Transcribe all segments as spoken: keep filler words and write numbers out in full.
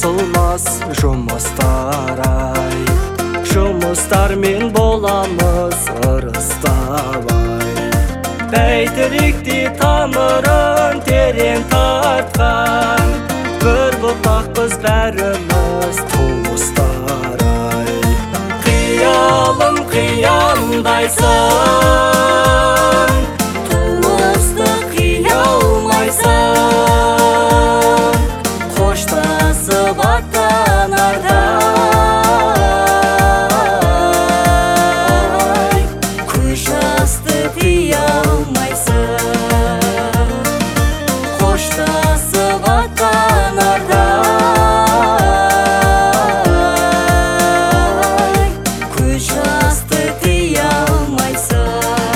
таусылмас жұмыстар-ай, жұмыстармен боламыз ырыставай. Бәйтеректе тамырын терең тартқан, бір бұтақпыз бәріміз туыстар-ай. Қиялым қиялдайсың, туысты қия алмайсың, қоштасып аттанарда көз жасты тия алмайсың, қоштасып аттанарда көз жасты тия алмайсың.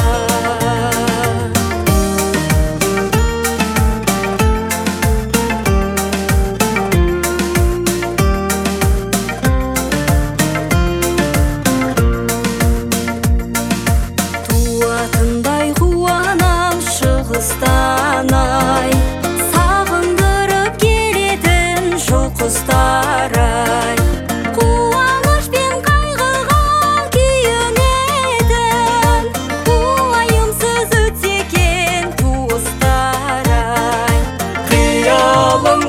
Туатындай қуанам шығыстан-ай, сағындырып келетін жоқ құстар-ай. Қуаныш пен қайғыға күйінетін, уайымсыз өтсе екен туыстар-ай. Қиялым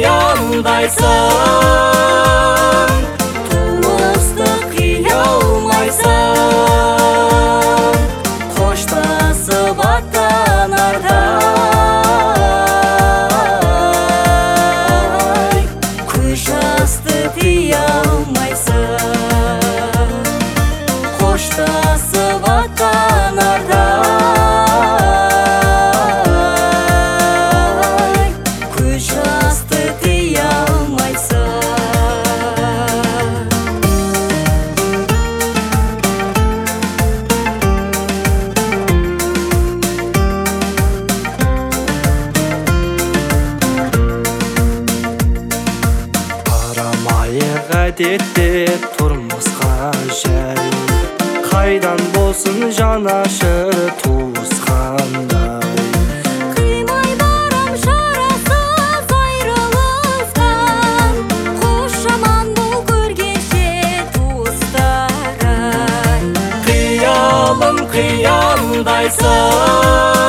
қиялдайсың, туысты қия алмайсың, қоштасып аттанарда көз жасты тия алмайсың, қоштасып аттанарда көз жасты тия алмайсың. Қарамайық әдетте тұрмысқа жай, қайдан болсын жанашыр туысқандай. Қимай барам шарасыз айрылыстан, қош жаман бұл көргенше туыстар-ай. Қиялым қиялдайсың,